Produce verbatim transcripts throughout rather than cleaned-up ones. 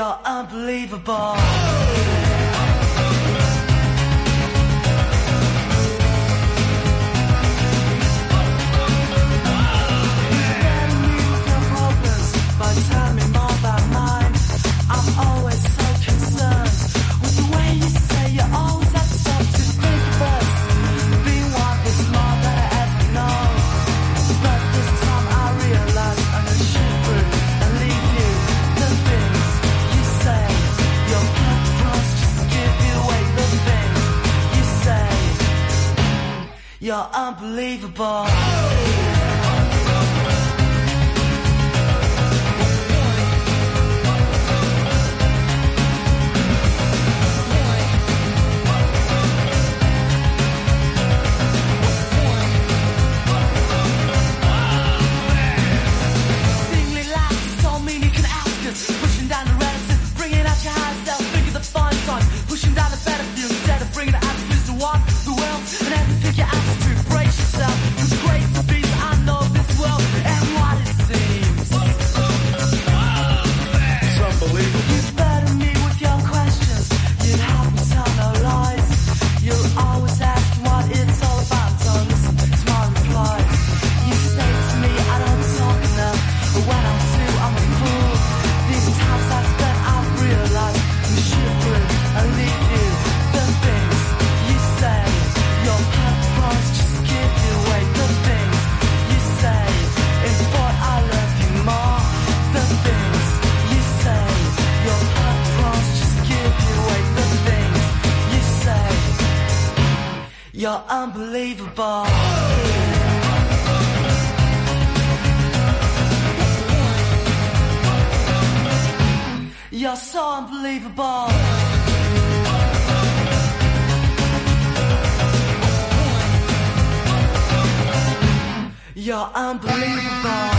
You're unbelievable. You're unbelievable. You're unbelievable. You're so unbelievable. You're unbelievable.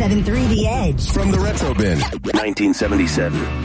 seven point three The Edge. From the Retro Bin, nineteen seventy-seven.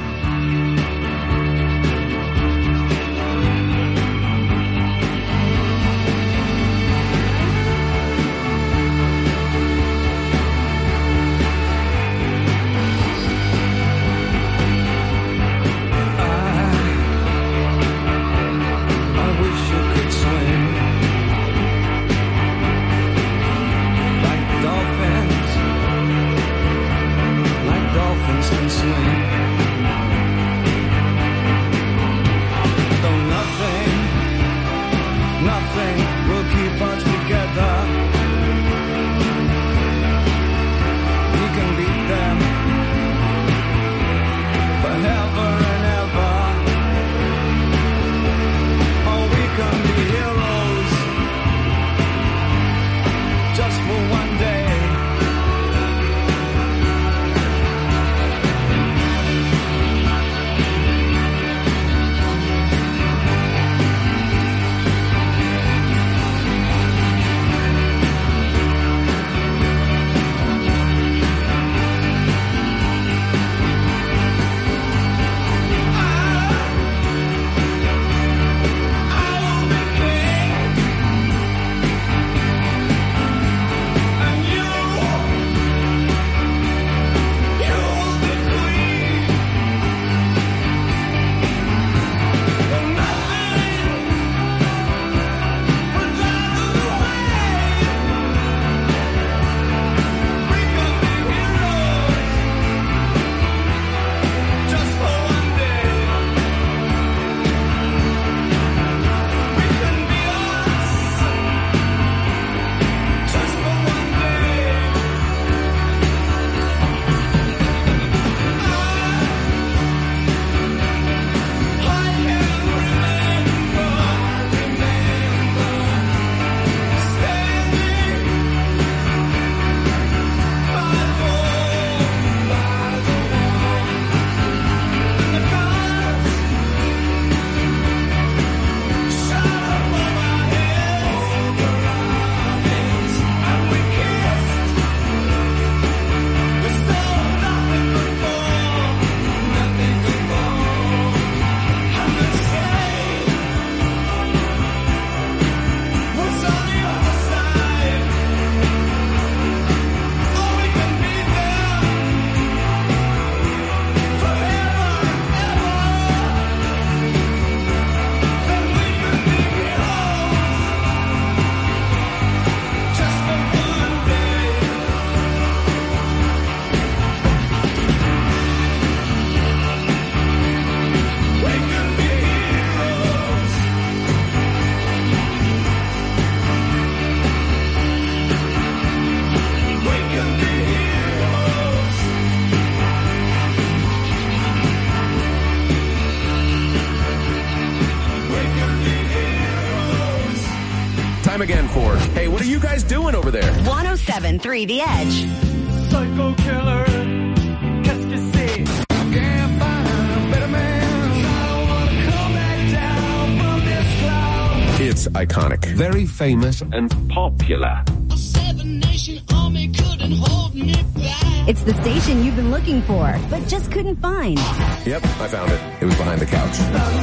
Again for, hey, what are you guys doing over there? one oh seven point three The Edge. Psycho killer, qu'est-ce que c'est? Can't find a better man. I don't wanna come back down from this cloud. It's iconic, very famous, and popular. A seven-nation army couldn't hold me back. It's the station you've been looking for, but just couldn't find. Yep, I found it. It was behind the couch.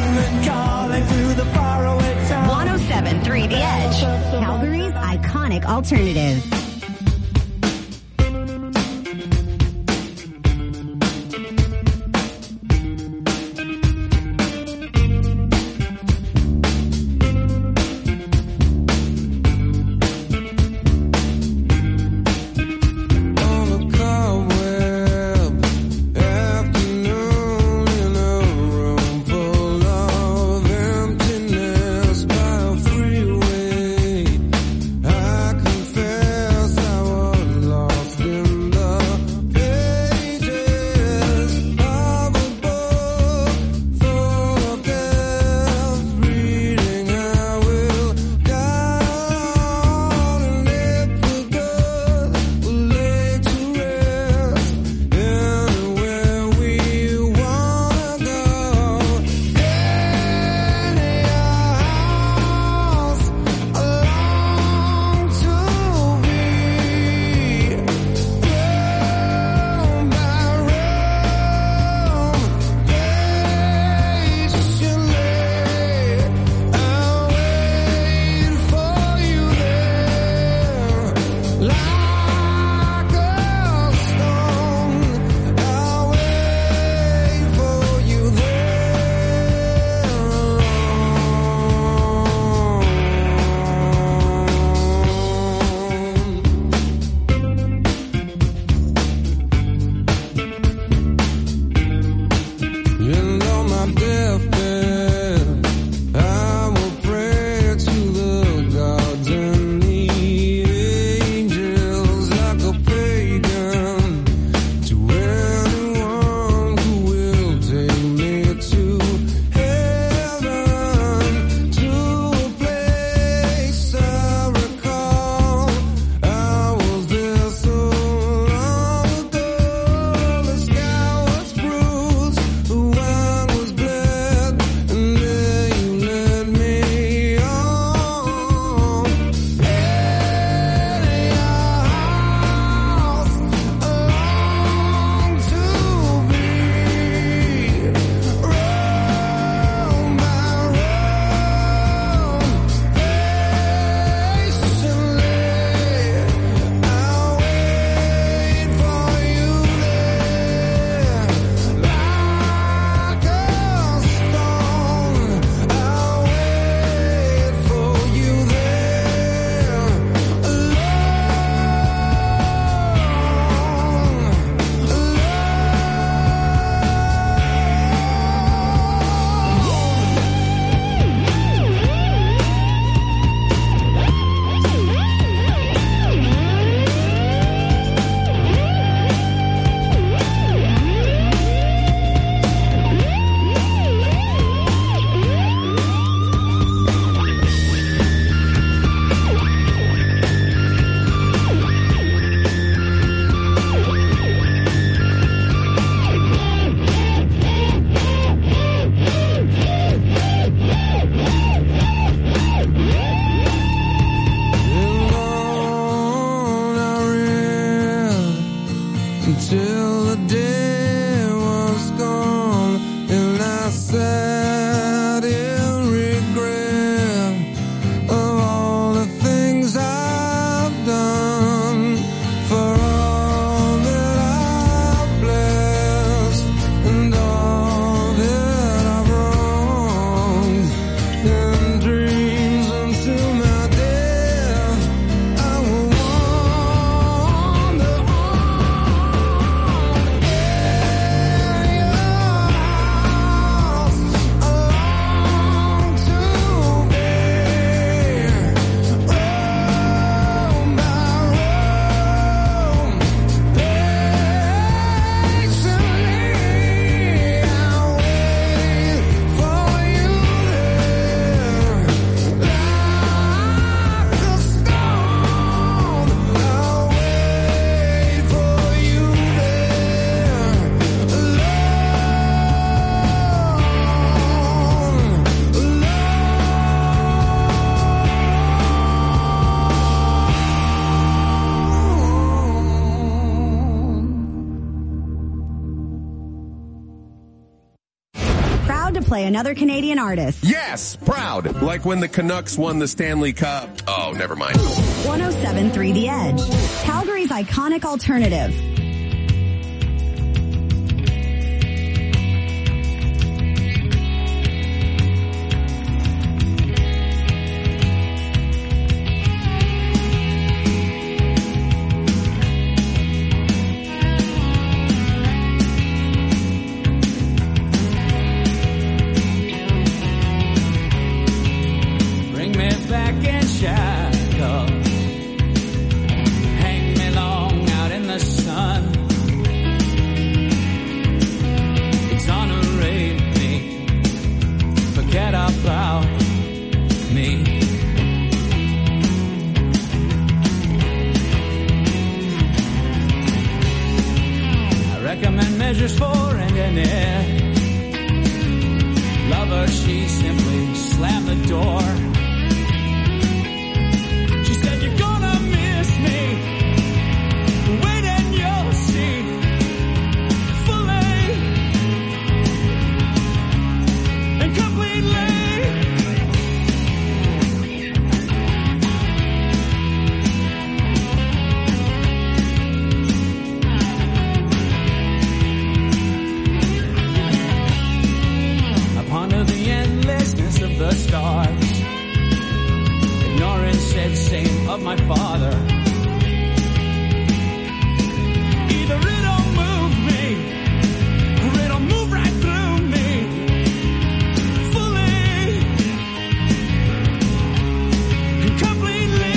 one oh seven point three The Edge. Calgary's iconic alternative. I confess play another Canadian artist. Yes, proud. Like when the Canucks won the Stanley Cup. Oh, never mind. one oh seven point three The Edge, Calgary's iconic alternative. Bring me back in shackles. Hang me long out in the sun. Exonerate me. Forget about me. I recommend measures for ending it. Lover, she simply slammed the door. She said, you're gonna miss me. Wait and you'll see. Fully and completely. I ponder the endlessness of the stars, ignoring said same of my father. Either it'll move me, or it'll move right through me. Fully and completely.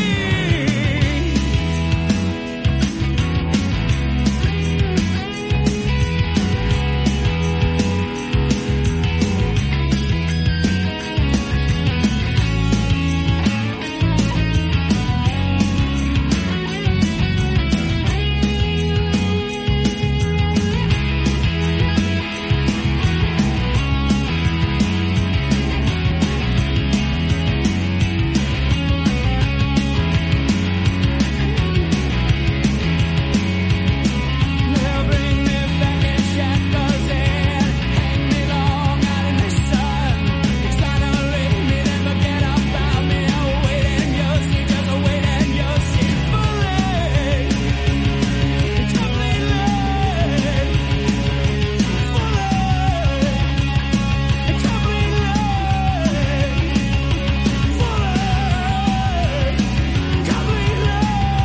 They'll bring me back in shackles and hang me long out in the sun. Exonerate me, then forget about me. Oh, wait and you'll see, just wait and you'll see. Fully and completely. Fully and completely. Fully completely.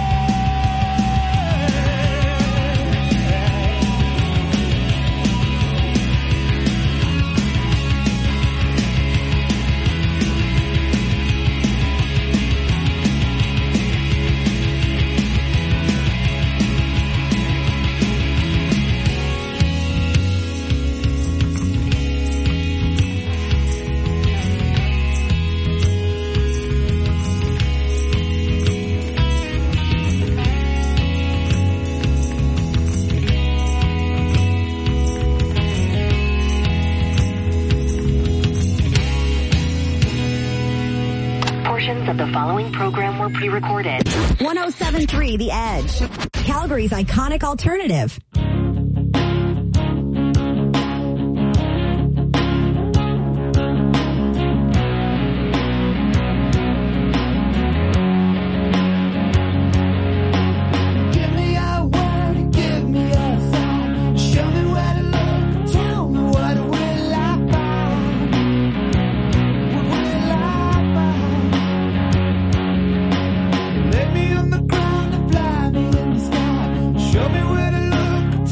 Portions of the following program were pre-recorded. one oh seven point three The Edge, Calgary's iconic alternative. Give me a word, give me a song. Show me where to look, tell me what will I find? What will I find? Lay me on the ground and fly me in the sky. Show me where to look,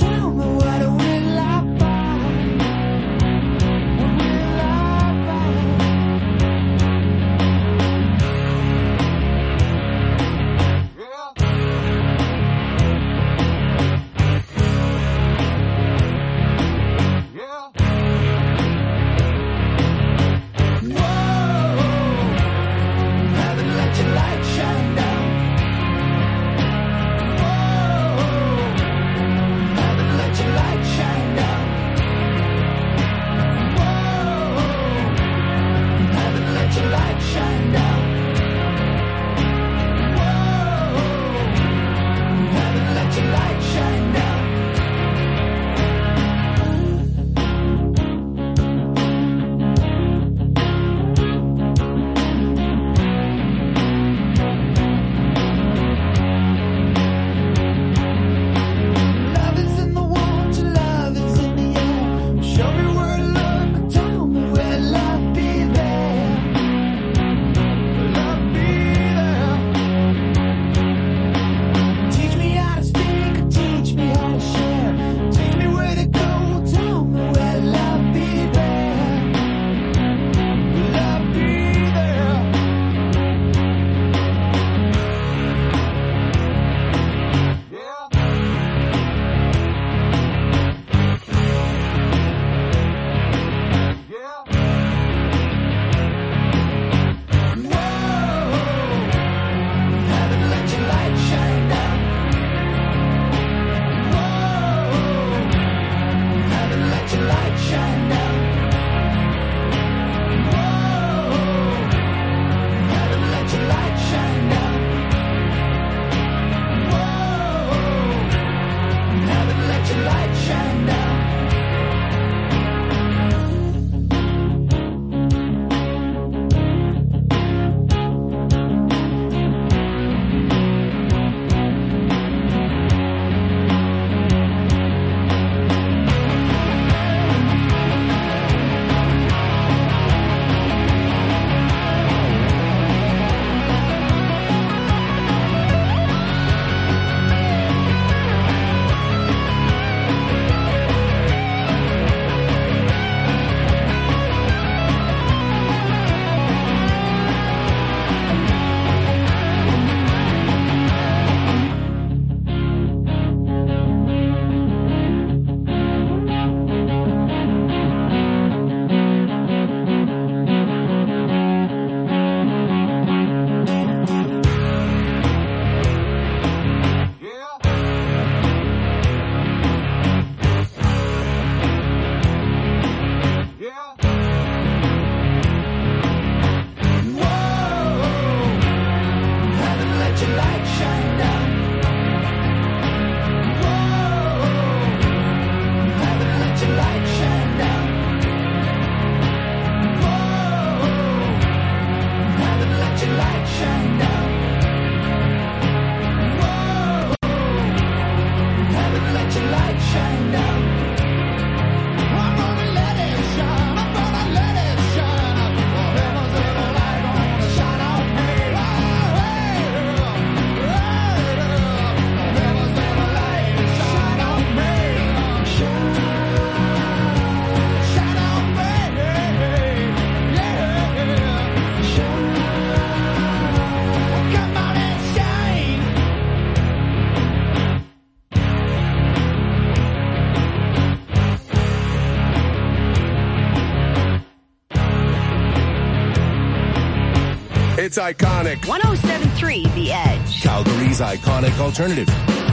It's iconic. one oh seven three The Edge. Calgary's iconic alternative.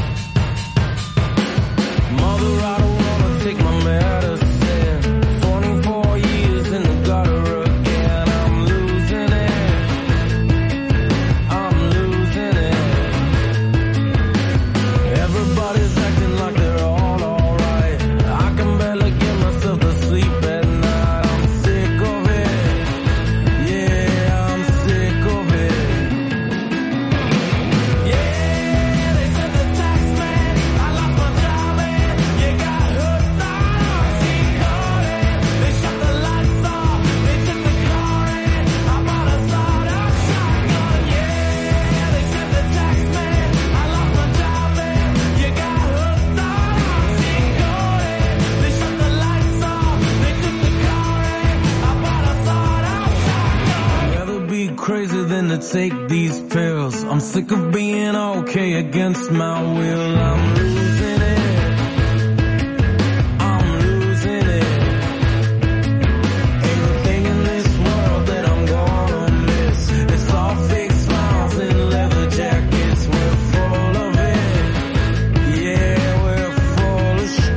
Mother, I don't wanna take my medicine. twenty-four years in the gutter again. I'm losing it. I'm losing it. Everybody's acting like they're all alright. I can barely get myself to sleep at night. I'm sick of it. Yeah, I'm sick of it. Yeah, they said the tax man, I lost my job and you got hooked on. She caught it. They shut the lights off. They took the car and I bought a sawed-off shotgun. Yeah, they said the tax man, I lost my job and you got hooked on. She caught it. They shut the lights off. They took the car and I bought a sawed-off shotgun. I'd rather be crazy than to take these pills. I'm sick of being okay against my will. I'm losing it. I'm losing it. Everything in this world that I'm gonna miss. It's all fake smiles and leather jackets. We're full of it. Yeah, we're full of shit.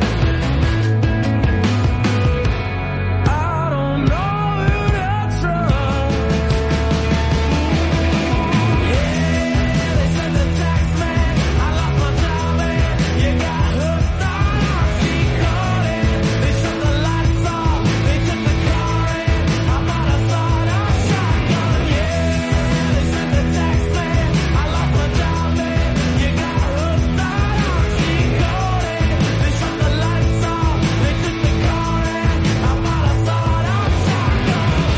I don't know who to trust. Yeah, they said the tax man, I lost my job and you got hooked on. She caught it. They shut the lights off. They took the car and I bought a sawed-off shotgun. Yeah, they said the tax man, I lost my job and you got hooked on. She caught it. They shut the lights off. They took the car and I bought a sawed-off shotgun.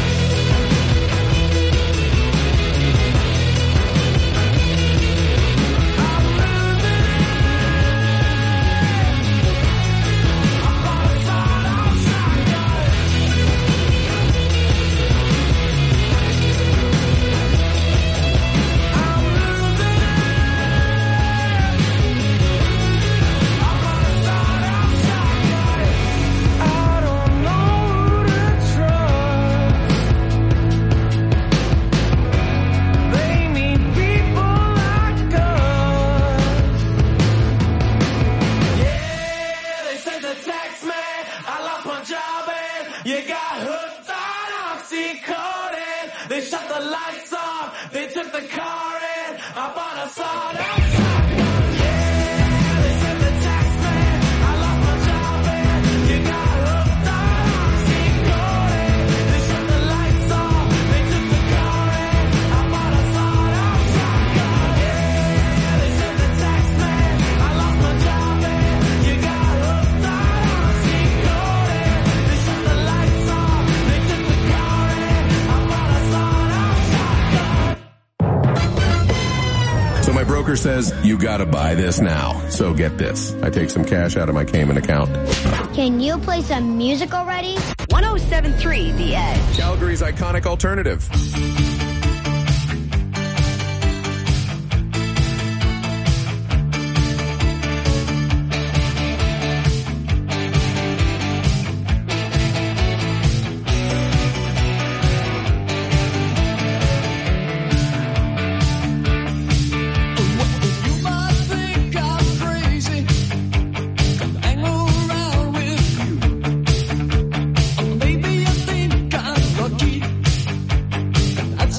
I don't know who to trust. They need people like us. Yeah, they said the tax man, I lost my job and you got hooked on Oxycontin. They shut the lights off, they took the car and I bought a sawed-off shotgun. Yeah, they said the tax man, I lost my job and you got hooked on Oxycontin. They shut the lights off, they took the car and I bought a sawed-off shotgun. Yeah, they said the tax man, I lost my job and you got hooked on Oxycontin. They shut the lights off, they took the car and I bought a sawed-off shotgun. So my broker says, you gotta buy this now. So get this. I take some cash out of my Cayman account. Can you play some music already? one oh seven three The Edge. Calgary's iconic alternative. You might think I'm crazy, 'cause I hang around with you. Maybe you think I'm lucky. That's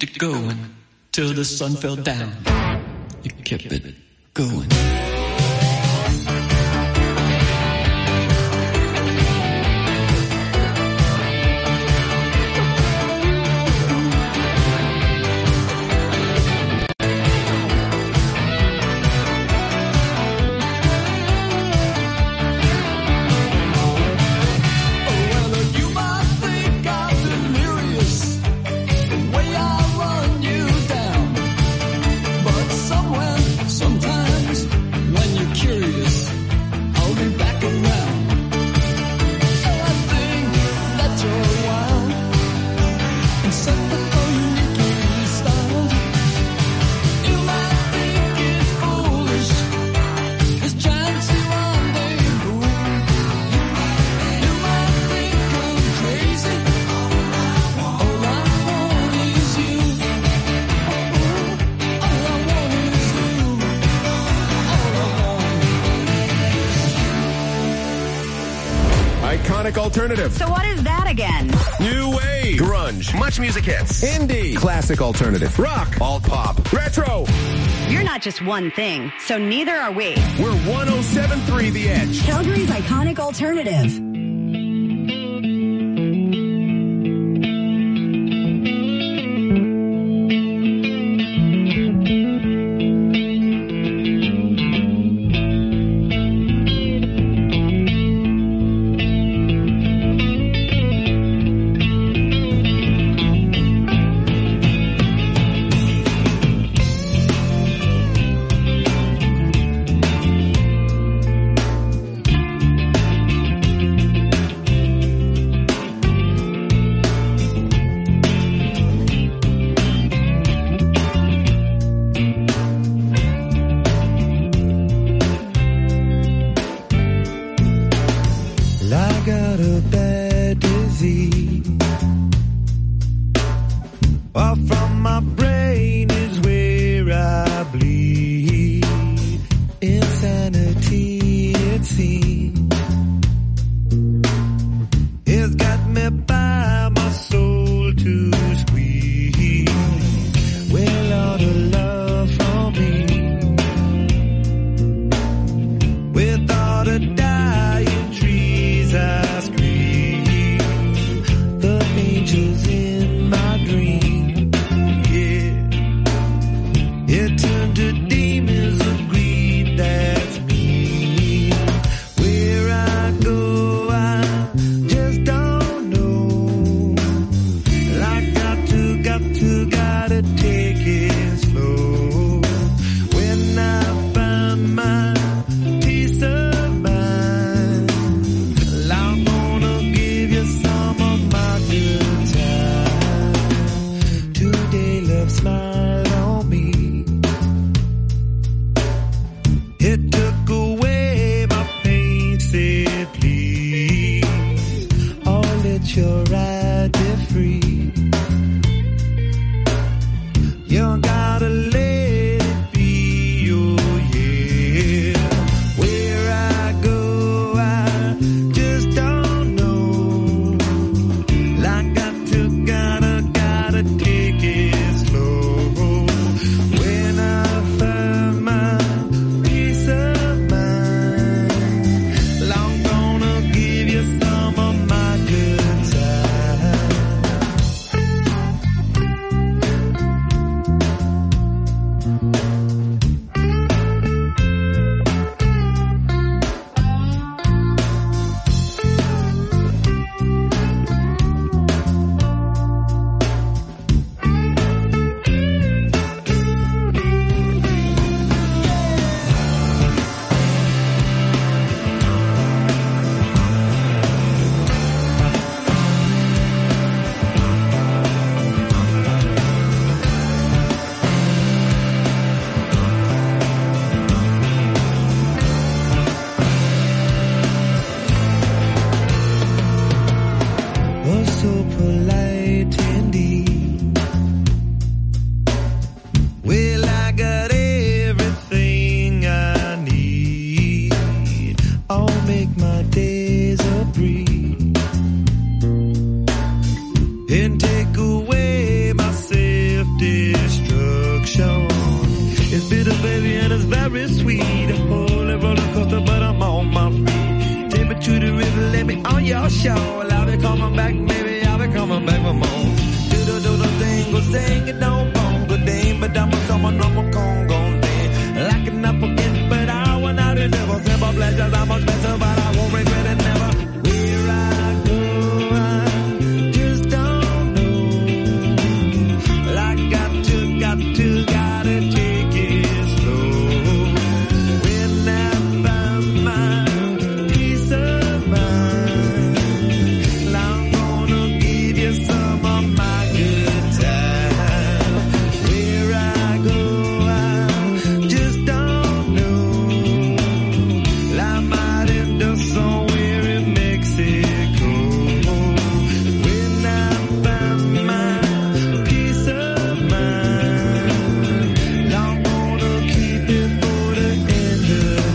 kept it going till the sun fell down. You kept it going. Alternative. So what is that again? New wave. Grunge. Much music hits. Indie. Classic alternative. Rock. Alt pop. Retro. You're not just one thing, so neither are we. We're one oh seven point three The Edge. Calgary's iconic alternative. Long gonna give you some of my good time. me on your show. Well, I'll be coming back, baby, I'll be coming back for more. Do-do-do-do dingo, sing it, don't bongo, ding, but I'm a someone, I'm a Congo, ding. Locking up again, but I want out of never. Simple pleasures, I'm much better, but I won't regret it never. Where I go, I just don't know. Well, I got to, got to, gotta take it slow. When I find my peace of mind, I'm gonna give you some of my good time. Where I go, I just don't know. I might end up somewhere in Mexico. When I find my peace of mind, I'm gonna keep it for the end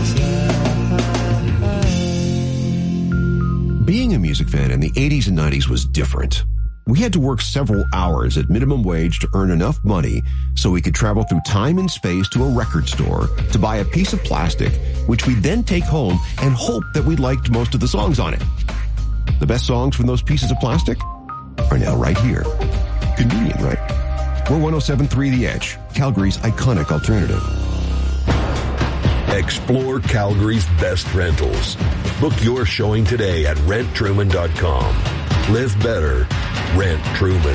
of time. Being a music fan in the eighties and nineties was different. We had to work several hours at minimum wage to earn enough money so we could travel through time and space to a record store to buy a piece of plastic, which we'd then take home and hope that we liked most of the songs on it. The best songs from those pieces of plastic are now right here. Convenient, right? We're one oh seven point three The Edge, Calgary's iconic alternative. Explore Calgary's best rentals. Book your showing today at rent truman dot com. Live better. Rent Truman.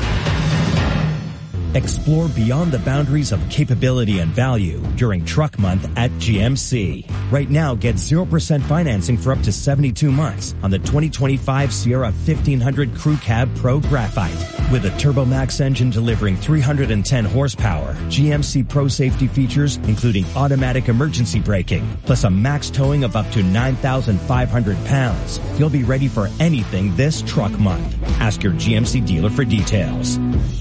Explore beyond the boundaries of capability and value during Truck Month at G M C. Right now, get zero percent financing for up to seventy-two months on the twenty twenty-five Sierra fifteen hundred Crew Cab Pro Graphite. With a TurboMax engine delivering three hundred ten horsepower, G M C Pro safety features including automatic emergency braking, plus a max towing of up to nine thousand five hundred pounds. You'll be ready for anything this Truck Month. Ask your G M C dealer for details.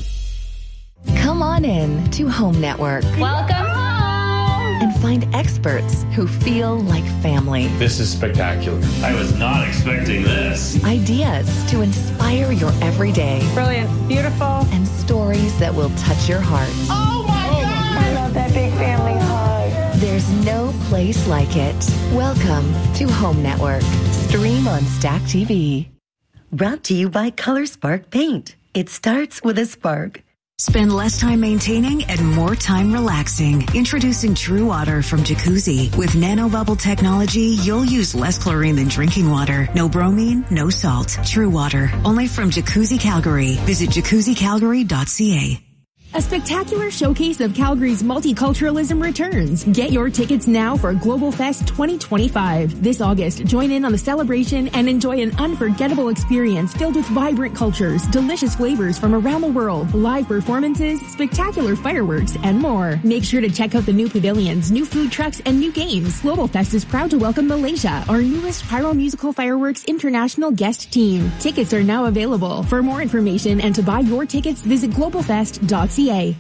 Come on in to Home Network. Welcome home! And find experts who feel like family. This is spectacular. I was not expecting this. Ideas to inspire your everyday. Brilliant. Beautiful. And stories that will touch your heart. Oh my oh God! I love that big family hug. There's no place like it. Welcome to Home Network. Stream on Stack T V. Brought to you by Color Spark Paint. It starts with a spark. Spend less time maintaining and more time relaxing. Introducing True Water from Jacuzzi. With nanobubble technology, you'll use less chlorine than drinking water. No bromine, no salt. True Water. Only from Jacuzzi Calgary. Visit jacuzzi calgary dot c a. A spectacular showcase of Calgary's multiculturalism returns. Get your tickets now for Global Fest twenty twenty-five. This August, join in on the celebration and enjoy an unforgettable experience filled with vibrant cultures, delicious flavors from around the world, live performances, spectacular fireworks, and more. Make sure to check out the new pavilions, new food trucks, and new games. Global Fest is proud to welcome Malaysia, our newest Pyro Musical Fireworks International guest team. Tickets are now available. For more information and to buy your tickets, visit global fest dot c a.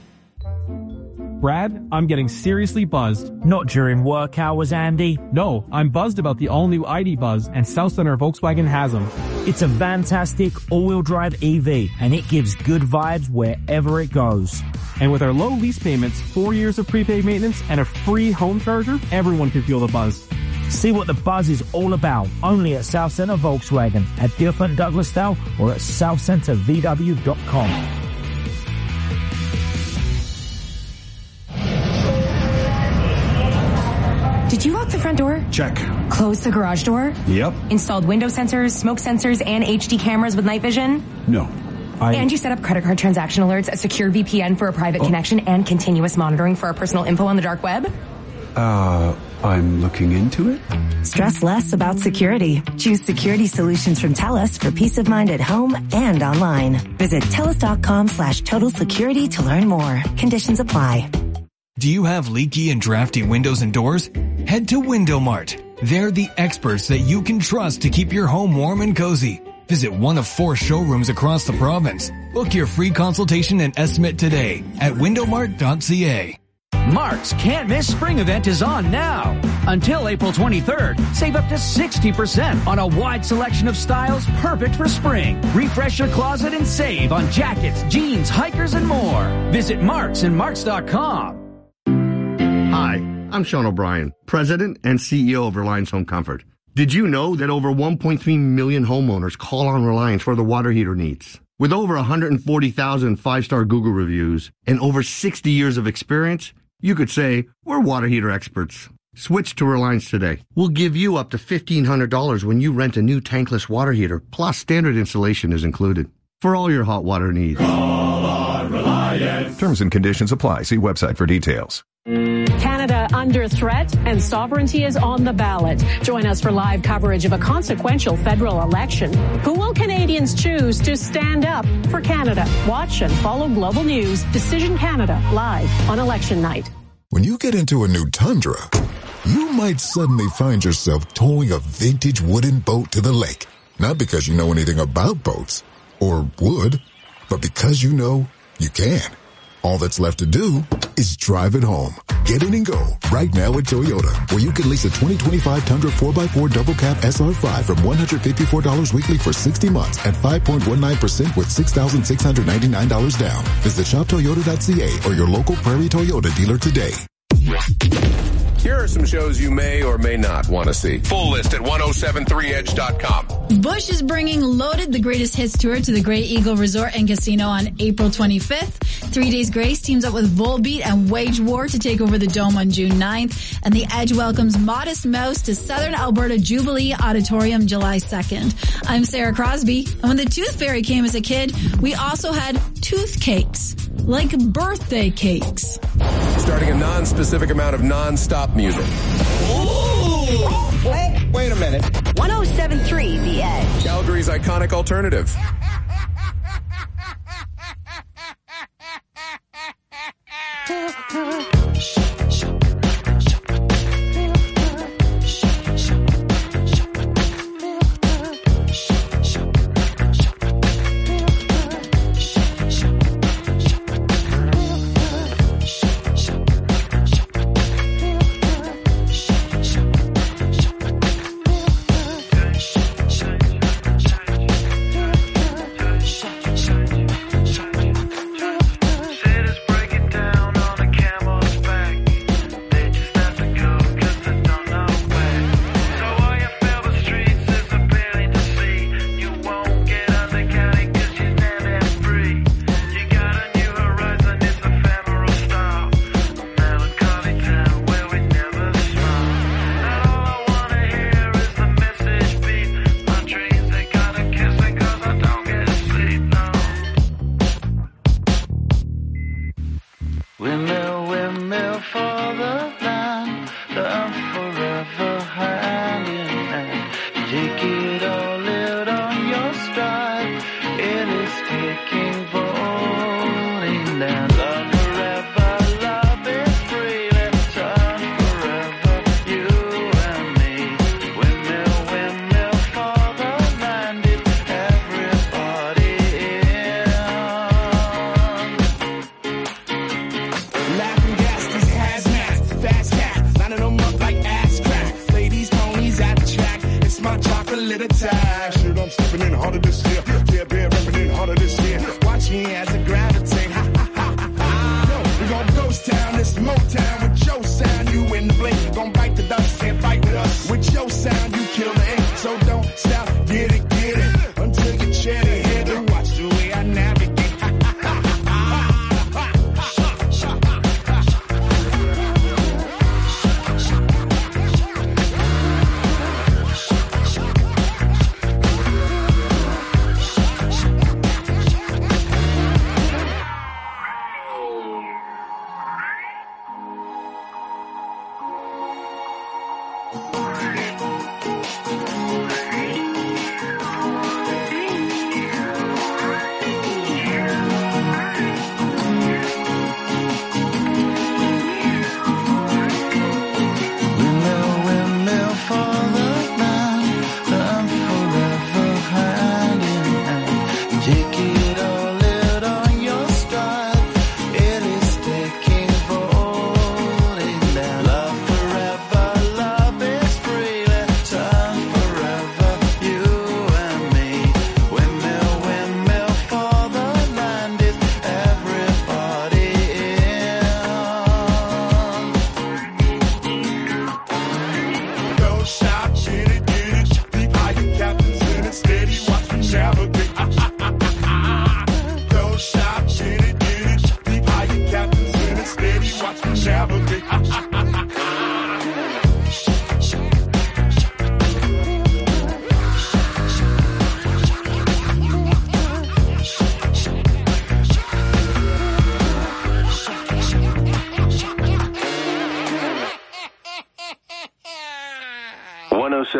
Brad, I'm getting seriously buzzed. Not during work hours, Andy. No, I'm buzzed about the all-new I D Buzz, and South Center Volkswagen has them. It's a fantastic all-wheel drive E V, and it gives good vibes wherever it goes. And with our low lease payments, four years of prepaid maintenance, and a free home charger, everyone can feel the buzz. See what the buzz is all about, only at South Center Volkswagen, at Deerfoot Douglasdale, or at south center v w dot com. Did you lock the front door? Check. Close the garage door? Yep. Installed window sensors, smoke sensors, and H D cameras with night vision? No. I... And you set up credit card transaction alerts, a secure V P N for a private oh. connection, and continuous monitoring for our personal info on the dark web? Uh, I'm looking into it. Stress less about security. Choose security solutions from TELUS for peace of mind at home and online. Visit telus dot com slash total security to learn more. Conditions apply. Do you have leaky and drafty windows and doors? Head to Window Mart. They're the experts that you can trust to keep your home warm and cozy. Visit one of four showrooms across the province. Book your free consultation and estimate today at window mart dot c a. Mark's Can't Miss Spring event is on now. Until April twenty-third, save up to sixty percent on a wide selection of styles perfect for spring. Refresh your closet and save on jackets, jeans, hikers, and more. Visit Marks and marks dot com. Hi, I'm Sean O'Brien, President and C E O of Reliance Home Comfort. Did you know that over one point three million homeowners call on Reliance for their water heater needs? With over one hundred forty thousand five-star Google reviews and over sixty years of experience, you could say we're water heater experts. Switch to Reliance today. We'll give you up to fifteen hundred dollars when you rent a new tankless water heater, plus standard installation is included. For all your hot water needs. Call on Reliance. Terms and conditions apply. See website for details. Canada under threat and sovereignty is on the ballot. Join us for live coverage of a consequential federal election. Who will Canadians choose to stand up for Canada? Watch and follow Global News Decision Canada live on election night. When you get into a new Tundra, you might suddenly find yourself towing a vintage wooden boat to the lake. Not because you know anything about boats or wood, but because you know you can. All that's left to do is drive it home. Get in and go right now at Toyota, where you can lease a twenty twenty-five Tundra four by four Double Cab S R five from one hundred fifty-four dollars weekly for sixty months at five point one nine percent with six thousand six hundred ninety-nine dollars down. Visit shop toyota dot c a or your local Prairie Toyota dealer today. Here are some shows you may or may not want to see. Full list at ten seventy-three edge dot com. Bush is bringing Loaded, the Greatest Hits Tour to the Great Eagle Resort and Casino on April twenty-fifth. Three Days Grace teams up with Volbeat and Wage War to take over the Dome on June ninth. And The Edge welcomes Modest Mouse to Southern Alberta Jubilee Auditorium July second. I'm Sarah Crosby. And when the Tooth Fairy came as a kid, we also had tooth cakes. Like birthday cakes. Starting a non-specific amount of non-stop music. Ooh! Wait, wait a minute. ten seventy-three The Edge. Calgary's iconic alternative.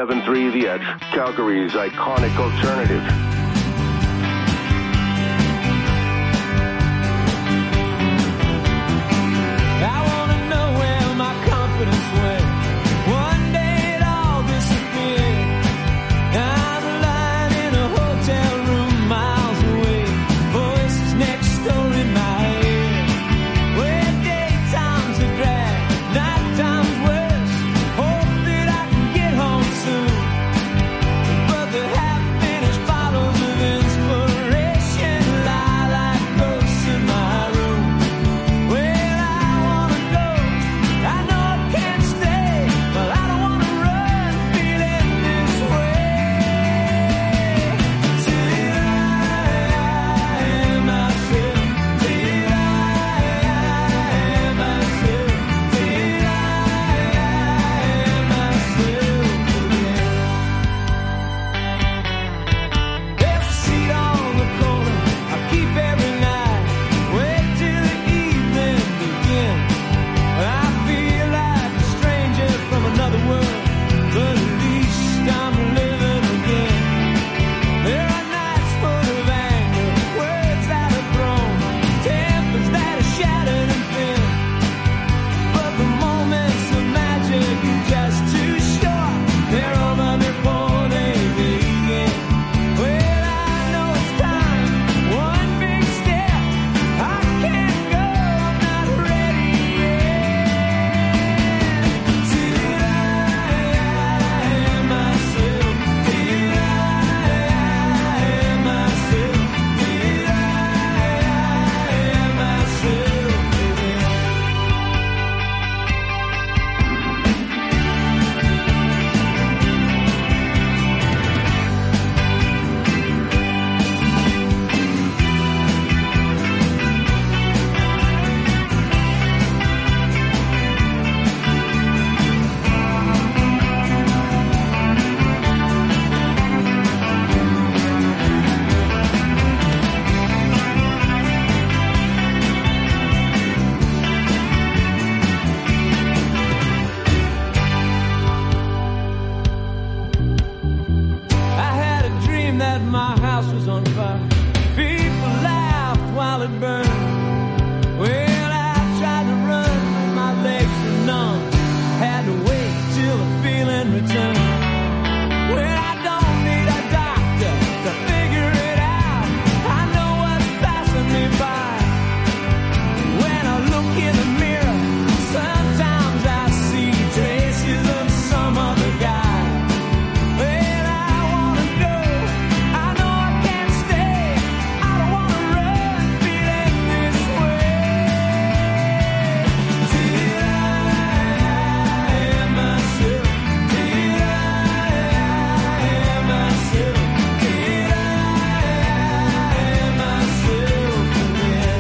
seven point three The Edge, Calgary's iconic alternative. I want to know where my confidence went. One day it all disappeared. I'm lying in a hotel room miles away. Voices next door in my head. Where daytimes are dragged, night times worse. Hope that I can get home soon. But the half-finished bottles of inspiration lie like ghosts in my room. Well, I wanna go, I know I can't stay, but I don't wanna run feeling this way. Till I am myself, till I am myself, till I am myself again. There's a seat on the corner I keep every night. Wait till the evening begins. I feel like a stranger from another world, but at least I'm living again. There are nights full of anger, words that are thrown, tempers that are shattered and thin. But the moments of magic are just too short. They're over before they begin. Well, I know it's time, one big step. I can't go, I'm not ready yet. Till I am myself, till I am myself, till I am myself again. I had a dream that my house was on fire. People laughed while it burned. Well, I tried to run, my legs were numb. Had to wait till the feeling returned. Well, I don't need a doctor to figure it out. I know what's passing me by. When I look in the mirror, sometimes I see traces of some other guy. Well, I wanna go, I know I can't stay. I don't wanna run feeling this way. Till I am myself, till I am myself, till I am myself again.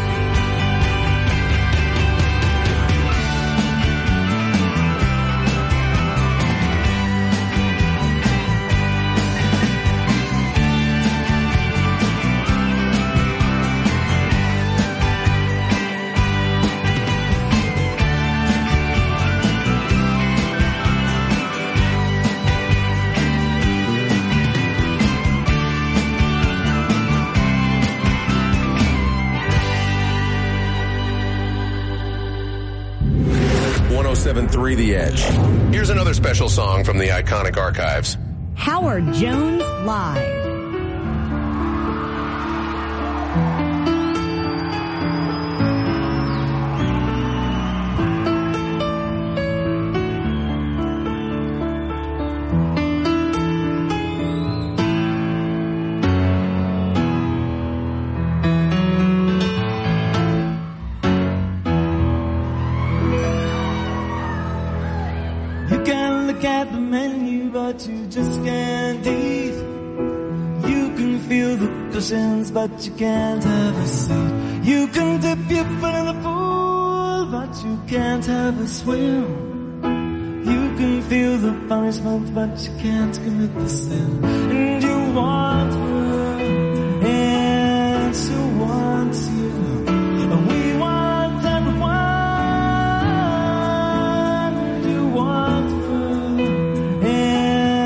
one oh seven point three The Edge. Here's another special song from the iconic archives. Howard Jones Live. You can look at the menu, but you just can't eat. You can feel the cushions, but you can't have a seat. You can dip your foot in the pool, but you can't have a swim. You can feel the punishment, but you can't commit the sin. And you want her, and she wants you. And we want everyone. And you want her, and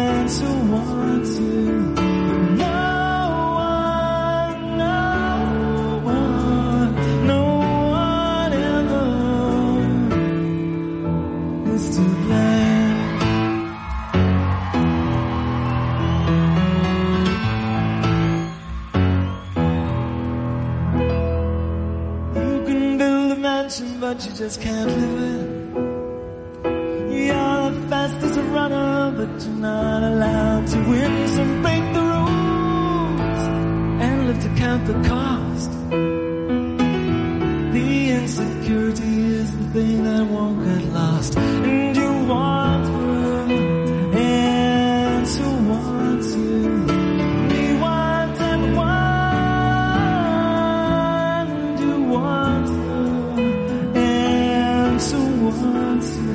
but you just can't live it. You're the fastest runner, but you're not allowed to win. So break the rules and live to count the cost. The insecurity is the thing that won't get lost. And you want her, and so wants you. We want and want, you want her, and so wants you.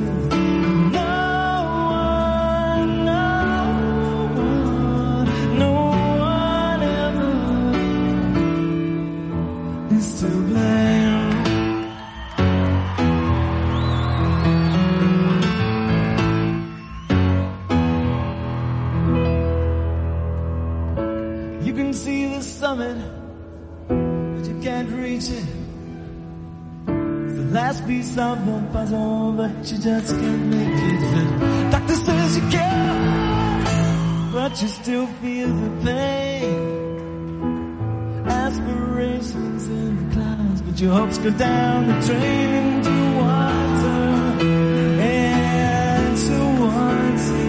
Summit, but you can't reach it. It's the last piece of the puzzle, but you just can't make it fit. Doctor says you care, but you still feel the pain. Aspirations in the clouds, but your hopes go down the drain. And you want her, and so wants you.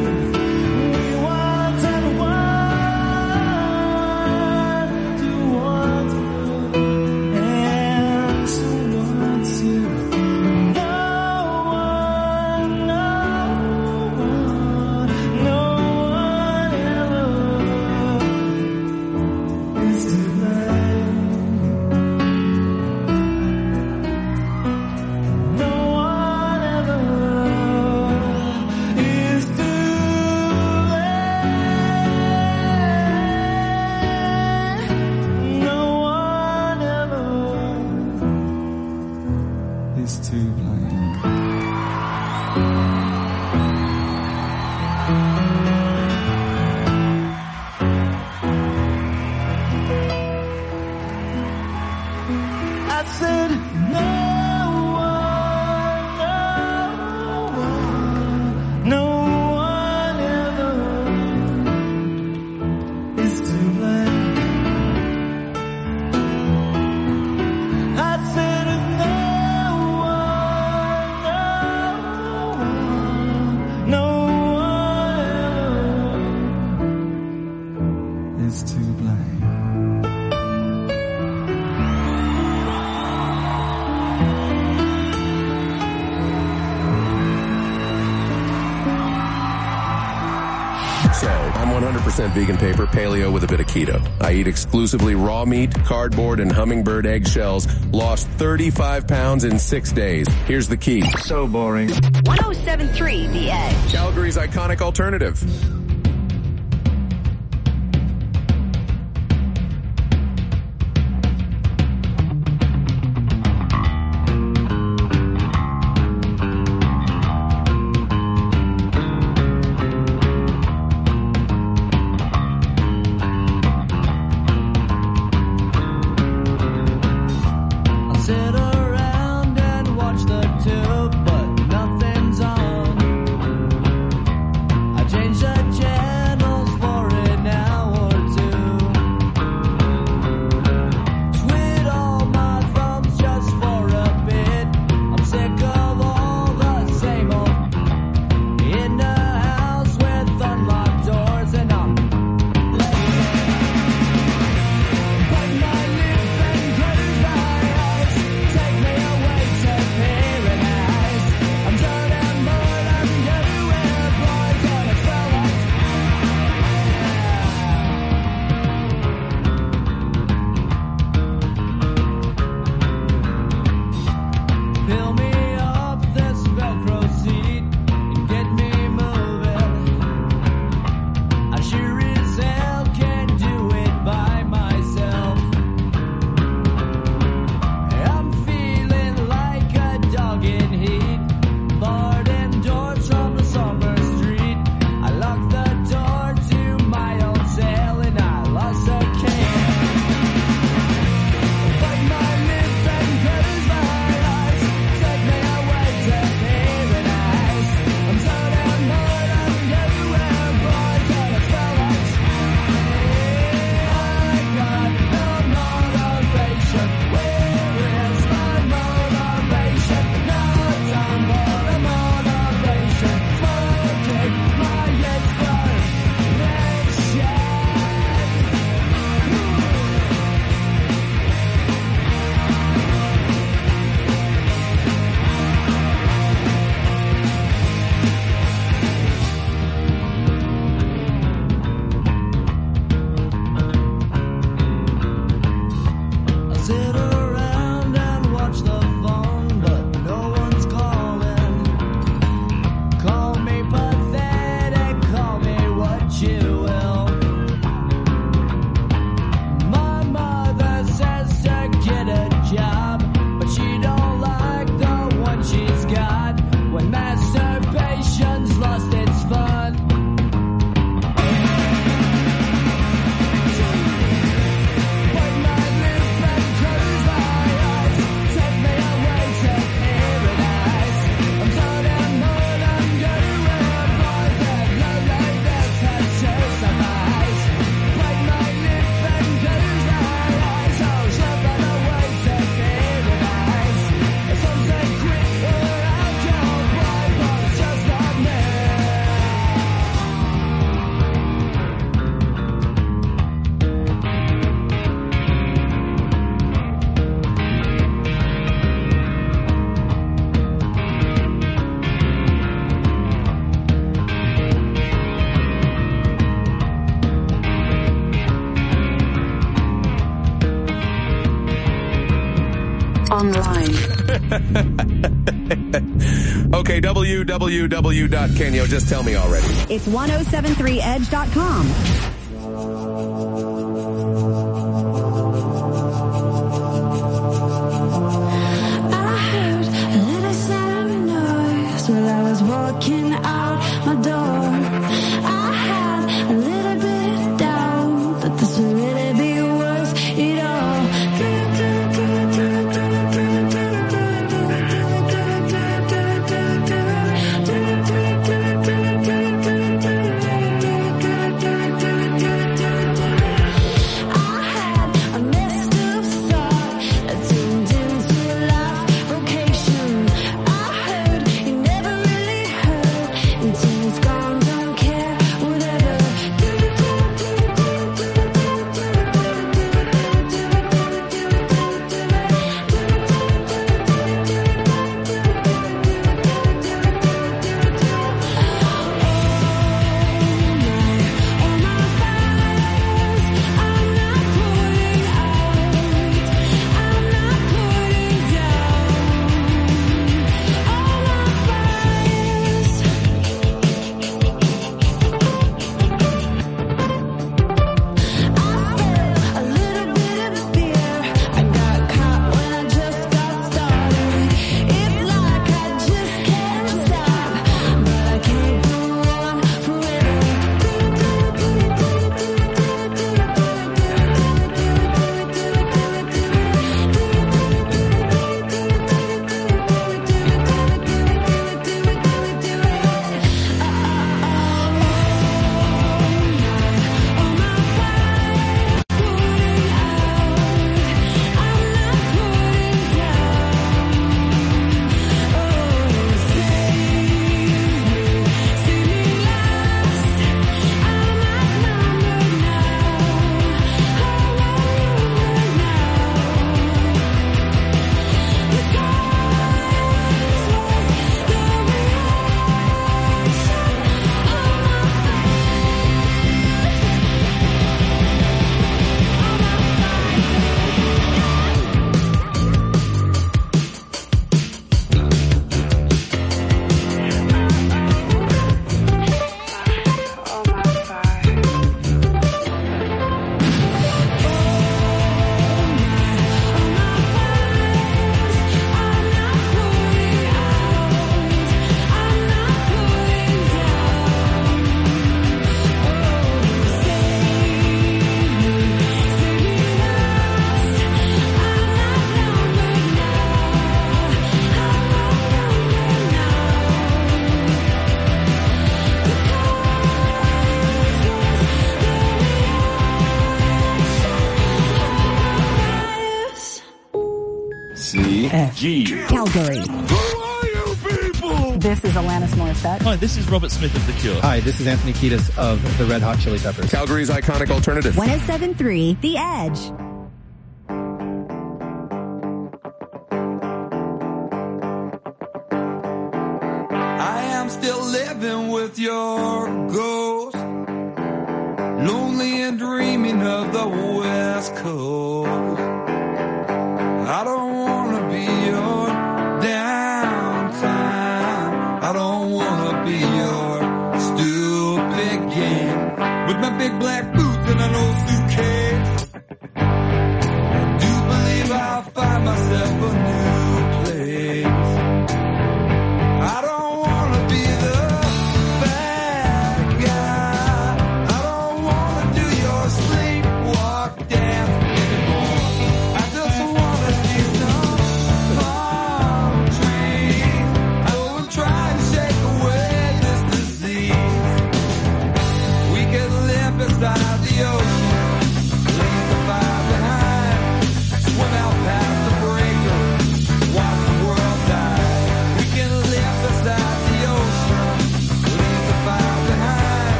Vegan paper, paleo with a bit of keto. I eat exclusively raw meat, cardboard, and hummingbird egg shells. Lost thirty-five pounds in six days. Here's the key. So boring. one oh seven point three The Edge. Calgary's iconic alternative. Change that. online. Okay, w w w dot kenyo. Just tell me already. It's ten seventy-three edge dot com. I heard a little sound of noise while I was walking out my door. I had a little bit of doubt that this would really be worth it all. G. Calgary. This is Alanis Morissette. Hi, this is Robert Smith of The Cure. Hi, this is Anthony Kiedis of the Red Hot Chili Peppers. Calgary's iconic alternative. ten seventy-three The Edge. I am still living with your ghost, lonely and dreaming of the West Coast.